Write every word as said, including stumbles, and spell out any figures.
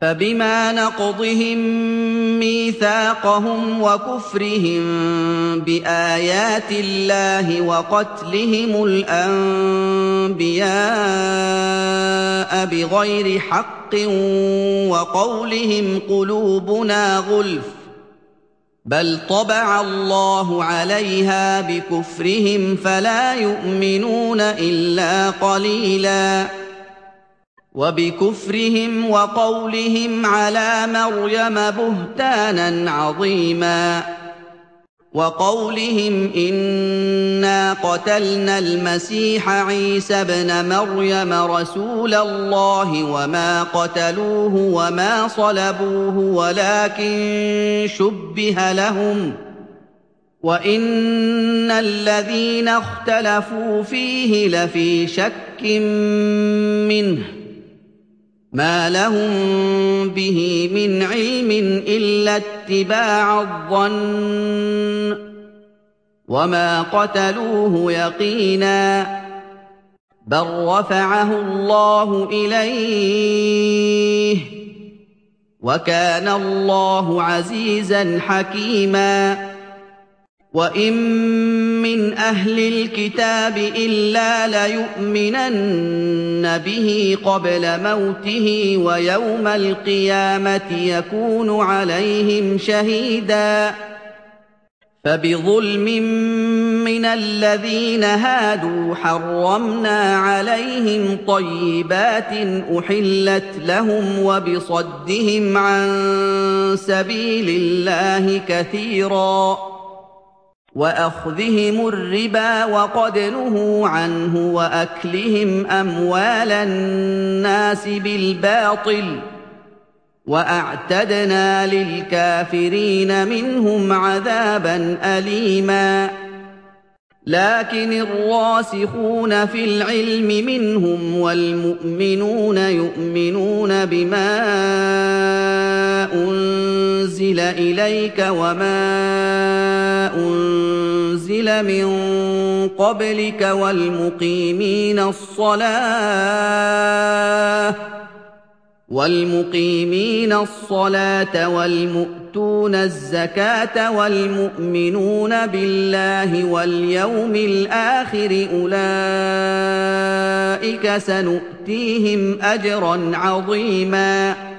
فبما نقضهم ميثاقهم وكفرهم بآيات الله وقتلهم الأنبياء بغير حق وقولهم قلوبنا غلف بل طبع الله عليها بكفرهم فلا يؤمنون إلا قليلاً وبكفرهم وقولهم على مريم بهتانا عظيما وقولهم إنا قتلنا المسيح عيسى ابن مريم رسول الله وما قتلوه وما صلبوه ولكن شبه لهم وإن الذين اختلفوا فيه لفي شك منه ما لهم به من علم إلا اتباع الظن وما قتلوه يقينا بل رفعه الله إليه وكان الله عزيزا حكيما وإن من أهل الكتاب إلا ليؤمنن به قبل موته ويوم القيامة يكون عليهم شهيدا فبظلم من الذين هادوا حرمنا عليهم طيبات أحلت لهم وبصدهم عن سبيل الله كثيرا وأخذهم الربا وقد نهوا عنه وأكلهم أموال الناس بالباطل وأعتدنا للكافرين منهم عذابا أليما لكن الراسخون في العلم منهم والمؤمنون يؤمنون بما أنزل إليك وما أنزل من قبلك والمقيمين الصلاة والمقيمين الصلاة والمؤتون الزكاة والمؤمنون بالله واليوم الآخر أولئك سنؤتيهم أجرا عظيما